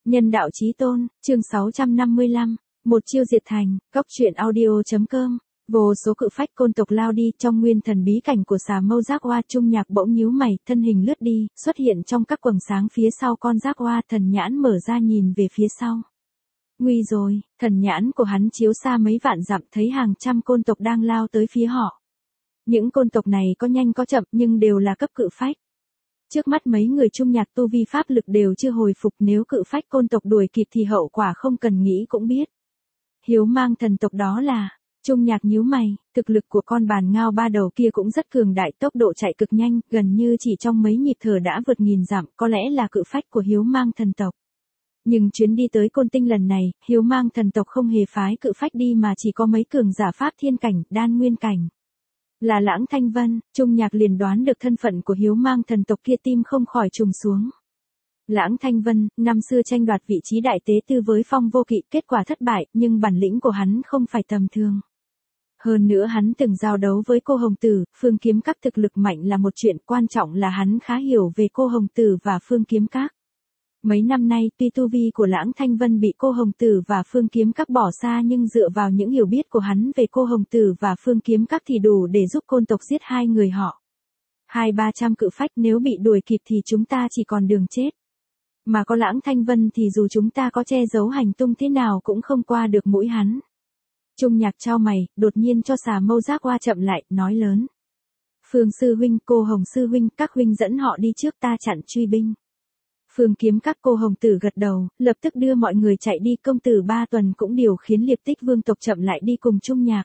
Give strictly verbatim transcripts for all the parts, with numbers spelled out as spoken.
Nhân đạo chí tôn, chương sáu trăm năm mươi lăm, một chiêu diệt thành, góc truyện audio.com. Vô số cự phách côn tộc lao đi trong nguyên thần bí cảnh của xà mâu giác oa. Trung Nhạc bỗng nhíu mày, thân hình lướt đi, xuất hiện trong các quầng sáng phía sau con giác oa. Thần nhãn mở ra nhìn về phía sau. Nguy rồi, thần nhãn của hắn chiếu xa mấy vạn dặm, thấy hàng trăm côn tộc đang lao tới phía họ. Những côn tộc này có nhanh có chậm nhưng đều là cấp cự phách. Trước mắt mấy người Trung Nhạc tu vi pháp lực đều chưa hồi phục, nếu cự phách côn tộc đuổi kịp thì hậu quả không cần nghĩ cũng biết. Hiếu mang thần tộc đó là... Trung Nhạc nhíu mày, thực lực của con bàn ngao ba đầu kia cũng rất cường đại, tốc độ chạy cực nhanh, gần như chỉ trong mấy nhịp thở đã vượt nghìn dặm, có lẽ là cự phách của Hiếu mang thần tộc. Nhưng chuyến đi tới Côn Tinh lần này, Hiếu mang thần tộc không hề phái cự phách đi mà chỉ có mấy cường giả pháp thiên cảnh, đan nguyên cảnh. Là Lãng Thanh Vân. Trung Nhạc liền đoán được thân phận của Hiếu mang thần tộc kia, tim không khỏi trùng xuống. Lãng Thanh Vân, năm xưa tranh đoạt vị trí đại tế tư với Phong Vô Kỵ, kết quả thất bại, nhưng bản lĩnh của hắn không phải tầm thường. Hơn nữa hắn từng giao đấu với cô Hồng Tử, Phương Kiếm Các, thực lực mạnh là một chuyện, quan trọng là hắn khá hiểu về cô Hồng Tử và Phương Kiếm Các. Mấy năm nay, tuy tu vi của Lãng Thanh Vân bị cô Hồng Tử và Phương Kiếm Các bỏ xa, nhưng dựa vào những hiểu biết của hắn về cô Hồng Tử và Phương Kiếm Các thì đủ để giúp côn tộc giết hai người họ. Hai ba trăm cự phách, nếu bị đuổi kịp thì chúng ta chỉ còn đường chết. Mà có Lãng Thanh Vân thì dù chúng ta có che giấu hành tung thế nào cũng không qua được mũi hắn. Trung Nhạc chau mày, đột nhiên cho xà mâu giác oa chậm lại, nói lớn. Phương sư huynh, cô Hồng sư huynh, các huynh dẫn họ đi trước, ta chặn truy binh. Phương Kiếm Các, cô Hồng Tử gật đầu, lập tức đưa mọi người chạy đi. Công tử Ba Tuần cũng điều khiến Liệp Tích vương tộc chậm lại đi cùng Trung Nhạc.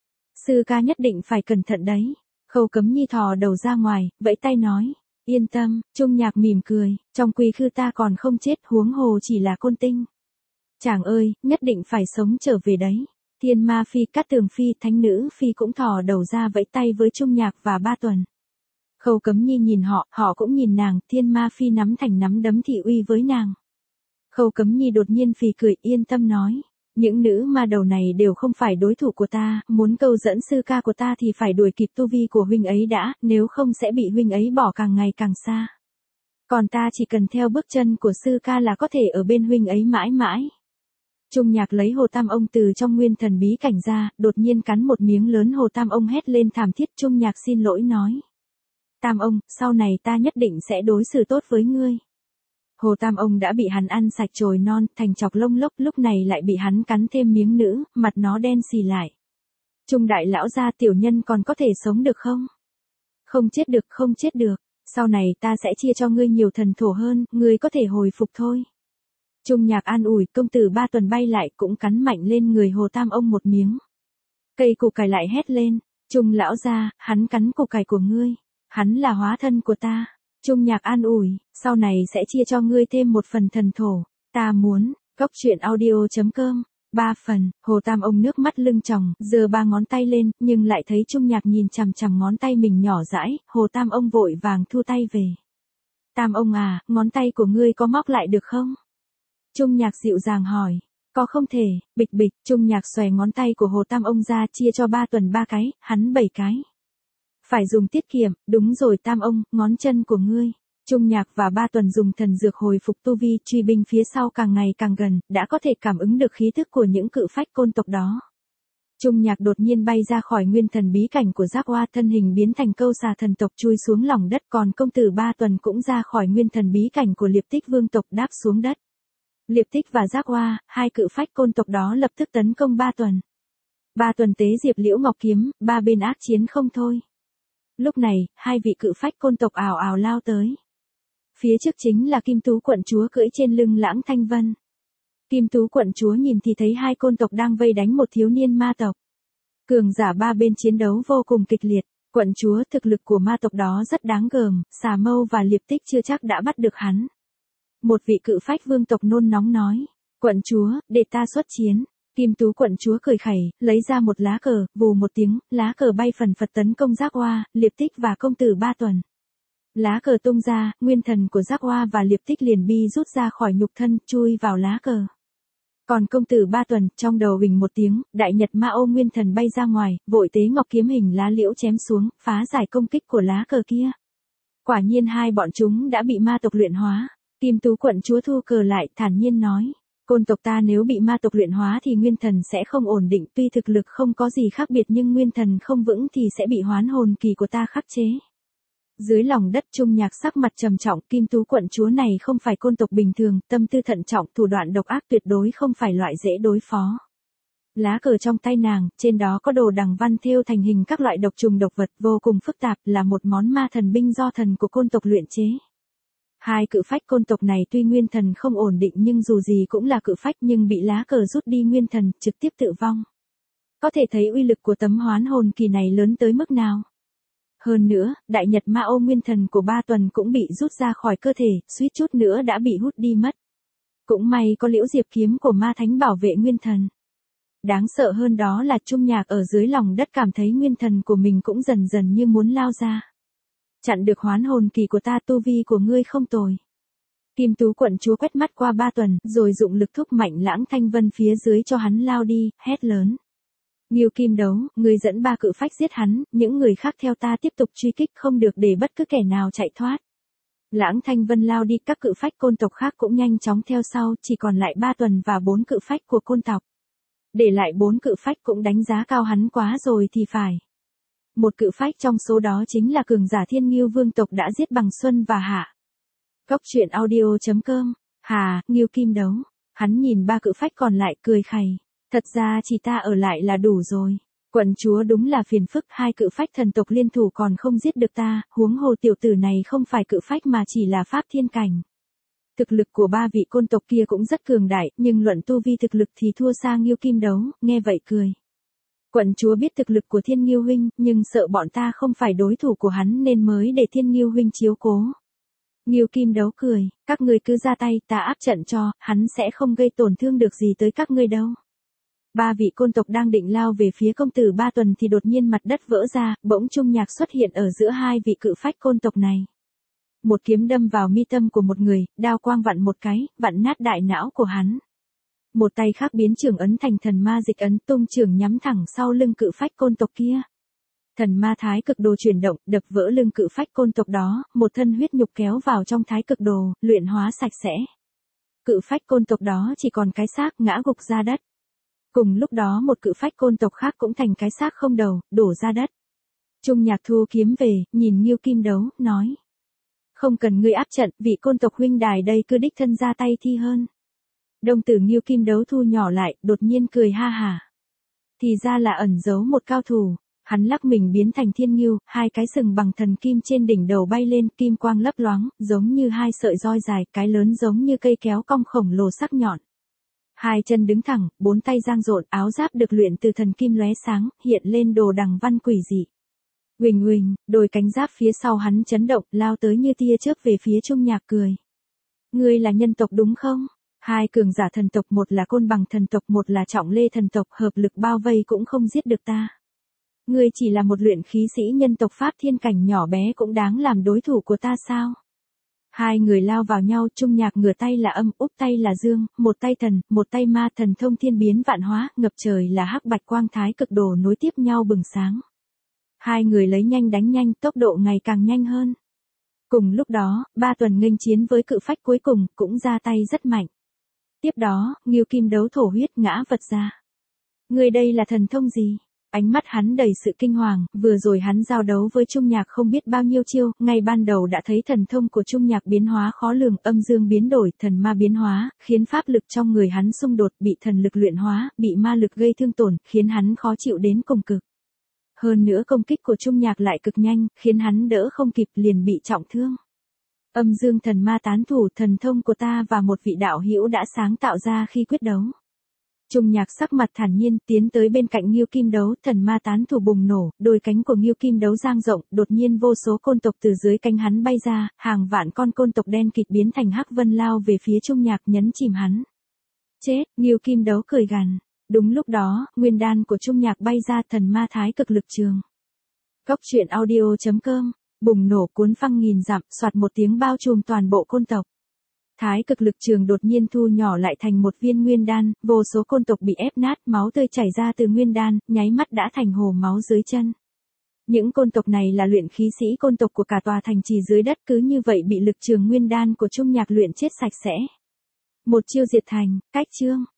Sư ca nhất định phải cẩn thận đấy. Khâu Cấm Nhi thò đầu ra ngoài, vẫy tay nói. Yên tâm. Trung Nhạc mỉm cười, trong quy khư ta còn không chết, huống hồ chỉ là Côn Tinh. Chàng ơi, nhất định phải sống trở về đấy. Thiên Ma Phi, Cát Tường Phi, Thánh Nữ Phi cũng thò đầu ra vẫy tay với Trung Nhạc và Ba Tuần. Khâu Cấm Nhi nhìn họ, họ cũng nhìn nàng, Thiên Ma Phi nắm thành nắm đấm thị uy với nàng. Khâu Cấm Nhi đột nhiên phì cười, yên tâm nói. Những nữ ma đầu này đều không phải đối thủ của ta, muốn câu dẫn sư ca của ta thì phải đuổi kịp tu vi của huynh ấy đã, nếu không sẽ bị huynh ấy bỏ càng ngày càng xa. Còn ta chỉ cần theo bước chân của sư ca là có thể ở bên huynh ấy mãi mãi. Trung Nhạc lấy Hồ Tam Ông từ trong nguyên thần bí cảnh ra, đột nhiên cắn một miếng lớn. Hồ Tam Ông hét lên thảm thiết. Trung Nhạc xin lỗi nói. Tam Ông, sau này ta nhất định sẽ đối xử tốt với ngươi. Hồ Tam Ông đã bị hắn ăn sạch chồi non, thành chọc lông lốc, lúc này lại bị hắn cắn thêm miếng nữa, mặt nó đen xì lại. Trung đại lão gia, tiểu nhân còn có thể sống được không? Không chết được, không chết được, sau này ta sẽ chia cho ngươi nhiều thần thổ hơn, ngươi có thể hồi phục thôi. Trung Nhạc an ủi. Công tử Ba Tuần bay lại cũng cắn mạnh lên người Hồ Tam Ông một miếng. Cây củ cải lại hét lên. Trung lão gia, hắn cắn củ cải của ngươi. Hắn là hóa thân của ta. Trung Nhạc an ủi, sau này sẽ chia cho ngươi thêm một phần thần thổ. Ta muốn. Góc truyện audio.com. Ba phần. Hồ Tam Ông nước mắt lưng tròng, giơ ba ngón tay lên, nhưng lại thấy Trung Nhạc nhìn chằm chằm ngón tay mình nhỏ dãi. Hồ Tam Ông vội vàng thu tay về. Tam Ông à, ngón tay của ngươi có móc lại được không? Trung Nhạc dịu dàng hỏi. Có không thể. Bịch bịch. Trung Nhạc xòe ngón tay của Hồ Tam Ông ra, chia cho Ba Tuần ba cái, hắn bảy cái. Phải dùng tiết kiệm. Đúng rồi Tam Ông, ngón chân của ngươi. Trung Nhạc và Ba Tuần dùng thần dược hồi phục tu vi, truy binh phía sau càng ngày càng gần, đã có thể cảm ứng được khí thức của những cự phách côn tộc đó. Trung Nhạc đột nhiên bay ra khỏi nguyên thần bí cảnh của giác oa, thân hình biến thành câu xà thần tộc chui xuống lòng đất, còn công tử Ba Tuần cũng ra khỏi nguyên thần bí cảnh của Liệp Tích vương tộc đáp xuống đất. Liệp Tích và giác oa, hai cự phách côn tộc đó lập tức tấn công Ba Tuần. Ba Tuần tế Diệp Liễu Ngọc kiếm, ba bên ác chiến không thôi. Lúc này, hai vị cự phách côn tộc ào ào lao tới. Phía trước chính là Kim Tú quận chúa cưỡi trên lưng Lãng Thanh Vân. Kim Tú quận chúa nhìn thì thấy hai côn tộc đang vây đánh một thiếu niên ma tộc. Cường giả ba bên chiến đấu vô cùng kịch liệt. Quận chúa, thực lực của ma tộc đó rất đáng gờm, xà mâu và Liệp Tích chưa chắc đã bắt được hắn. Một vị cự phách vương tộc nôn nóng nói. Quận chúa, để ta xuất chiến. Kim Tú quận chúa cười khẩy, lấy ra một lá cờ, vù một tiếng, lá cờ bay phần phật tấn công giác oa, Liệp Tích và công tử Ba Tuần. Lá cờ tung ra, nguyên thần của giác oa và Liệp Tích liền bi rút ra khỏi nhục thân, chui vào lá cờ. Còn công tử Ba Tuần, trong đầu huỳnh một tiếng, đại nhật ma ô nguyên thần bay ra ngoài, vội tế ngọc kiếm hình lá liễu chém xuống, phá giải công kích của lá cờ kia. Quả nhiên hai bọn chúng đã bị ma tộc luyện hóa. Kim Tú quận chúa thu cờ lại, thản nhiên nói. Côn tộc ta nếu bị ma tộc luyện hóa thì nguyên thần sẽ không ổn định, tuy thực lực không có gì khác biệt nhưng nguyên thần không vững thì sẽ bị hoán hồn kỳ của ta khắc chế. Dưới lòng đất Trung Nhạc sắc mặt trầm trọng, Kim Tú quận chúa này không phải côn tộc bình thường, tâm tư thận trọng, thủ đoạn độc ác tuyệt đối không phải loại dễ đối phó. Lá cờ trong tay nàng, trên đó có đồ đằng văn thêu thành hình các loại độc trùng độc vật vô cùng phức tạp, là một món ma thần binh do thần của côn tộc luyện chế. Hai cự phách côn tộc này tuy nguyên thần không ổn định nhưng dù gì cũng là cự phách, nhưng bị lá cờ rút đi nguyên thần, trực tiếp tự vong. Có thể thấy uy lực của tấm hoán hồn kỳ này lớn tới mức nào. Hơn nữa, đại nhật ma ô nguyên thần của Ba Tuần cũng bị rút ra khỏi cơ thể, suýt chút nữa đã bị hút đi mất. Cũng may có liễu diệp kiếm của ma thánh bảo vệ nguyên thần. Đáng sợ hơn đó là Trung Nhạc ở dưới lòng đất cảm thấy nguyên thần của mình cũng dần dần như muốn lao ra. Chặn được hoán hồn kỳ của ta, tu vi của ngươi không tồi. Kim Tú quận chúa quét mắt qua Ba Tuần, rồi dụng lực thúc mạnh Lãng Thanh Vân phía dưới cho hắn lao đi, hét lớn. Nghiêu Kim Đấu, ngươi dẫn ba cự phách giết hắn, những người khác theo ta tiếp tục truy kích, không được để bất cứ kẻ nào chạy thoát. Lãng Thanh Vân lao đi, các cự phách côn tộc khác cũng nhanh chóng theo sau, chỉ còn lại Ba Tuần và bốn cự phách của côn tộc. Để lại bốn cự phách cũng đánh giá cao hắn quá rồi thì phải. Một cự phách trong số đó chính là cường giả Thiên Nghiêu vương tộc đã giết Bằng Xuân và Hạ. Góc truyện audio chấm com. Hà, Nghiêu Kim Đấu. Hắn nhìn ba cự phách còn lại cười khẩy. Thật ra chỉ ta ở lại là đủ rồi. Quận chúa đúng là phiền phức, hai cự phách thần tộc liên thủ còn không giết được ta, huống hồ tiểu tử này không phải cự phách mà chỉ là pháp thiên cảnh. Thực lực của ba vị côn tộc kia cũng rất cường đại, nhưng luận tu vi thực lực thì thua xa Nghiêu Kim Đấu, nghe vậy cười. Quận chúa biết thực lực của Thiên Nghiêu huynh, nhưng sợ bọn ta không phải đối thủ của hắn nên mới để Thiên Nghiêu huynh chiếu cố. Nghiêu Kim Đấu cười, các ngươi cứ ra tay, ta áp trận cho, hắn sẽ không gây tổn thương được gì tới các ngươi đâu. Ba vị côn tộc đang định lao về phía công tử Ba Tuần thì đột nhiên mặt đất vỡ ra, bỗng Trung Nhạc xuất hiện ở giữa hai vị cự phách côn tộc này. Một kiếm đâm vào mi tâm của một người, đao quang vặn một cái, vặn nát đại não của hắn. Một tay khác biến trường ấn thành thần ma dịch ấn, tung trường nhắm thẳng sau lưng cự phách côn tộc kia. Thần ma thái cực đồ chuyển động, đập vỡ lưng cự phách côn tộc đó, một thân huyết nhục kéo vào trong thái cực đồ, luyện hóa sạch sẽ. Cự phách côn tộc đó chỉ còn cái xác, ngã gục ra đất. Cùng lúc đó một cự phách côn tộc khác cũng thành cái xác không đầu, đổ ra đất. Trung Nhạc thu kiếm về, nhìn Nghiêu Kim Đấu, nói. Không cần ngươi áp trận, vị côn tộc huynh đài đây cứ đích thân ra tay thi hơn. Đồng tử Nghiêu Kim Đấu thu nhỏ lại, đột nhiên cười ha hả. Thì ra là ẩn giấu một cao thủ. Hắn lắc mình biến thành Thiên Nghiêu, hai cái sừng bằng thần kim trên đỉnh đầu bay lên, kim quang lấp loáng, giống như hai sợi roi dài, cái lớn giống như cây kéo cong khổng lồ sắc nhọn. Hai chân đứng thẳng, bốn tay dang rộn, áo giáp được luyện từ thần kim lóe sáng, hiện lên đồ đằng văn quỷ dị. Huỳnh huỳnh, đôi cánh giáp phía sau hắn chấn động, lao tới như tia chớp về phía Trung Nhạc cười. Ngươi là nhân tộc đúng không? Hai cường giả thần tộc, một là côn bằng thần tộc, một là trọng lê thần tộc, hợp lực bao vây cũng không giết được ta. Ngươi chỉ là một luyện khí sĩ nhân tộc pháp thiên cảnh nhỏ bé cũng đáng làm đối thủ của ta sao? Hai người lao vào nhau, Trung Nhạc ngửa tay là âm, úp tay là dương, một tay thần, một tay ma, thần thông thiên biến vạn hóa, ngập trời là hắc bạch quang thái cực đồ nối tiếp nhau bừng sáng. Hai người lấy nhanh đánh nhanh, tốc độ ngày càng nhanh hơn. Cùng lúc đó, Ba Tuần nghênh chiến với cự phách cuối cùng, cũng ra tay rất mạnh. Tiếp đó, Nghiêu Kim Đấu thổ huyết ngã vật ra. Người đây là thần thông gì? Ánh mắt hắn đầy sự kinh hoàng, vừa rồi hắn giao đấu với Trung Nhạc không biết bao nhiêu chiêu, ngay ban đầu đã thấy thần thông của Trung Nhạc biến hóa khó lường, âm dương biến đổi, thần ma biến hóa, khiến pháp lực trong người hắn xung đột, bị thần lực luyện hóa, bị ma lực gây thương tổn, khiến hắn khó chịu đến cùng cực. Hơn nữa công kích của Trung Nhạc lại cực nhanh, khiến hắn đỡ không kịp liền bị trọng thương. Âm dương thần ma tán thủ, thần thông của ta và một vị đạo hữu đã sáng tạo ra khi quyết đấu. Trung Nhạc sắc mặt thản nhiên tiến tới bên cạnh Nghiêu Kim Đấu, thần ma tán thủ bùng nổ, đôi cánh của Nghiêu Kim Đấu dang rộng, đột nhiên vô số côn tộc từ dưới cánh hắn bay ra, hàng vạn con côn tộc đen kịt biến thành hắc vân lao về phía Trung Nhạc nhấn chìm hắn. Chết, Nghiêu Kim Đấu cười gằn. Đúng lúc đó, nguyên đan của Trung Nhạc bay ra, thần ma thái cực lực trường. Góc truyện audio chấm com, bùng nổ cuốn phăng nghìn dặm, soạt một tiếng bao trùm toàn bộ côn tộc. Thái cực lực trường đột nhiên thu nhỏ lại thành một viên nguyên đan, vô số côn tộc bị ép nát, máu tươi chảy ra từ nguyên đan, nháy mắt đã thành hồ máu dưới chân. Những côn tộc này là luyện khí sĩ côn tộc của cả tòa thành trì dưới đất, cứ như vậy bị lực trường nguyên đan của Trung Nhạc luyện chết sạch sẽ. Một chiêu diệt thành, cách chương.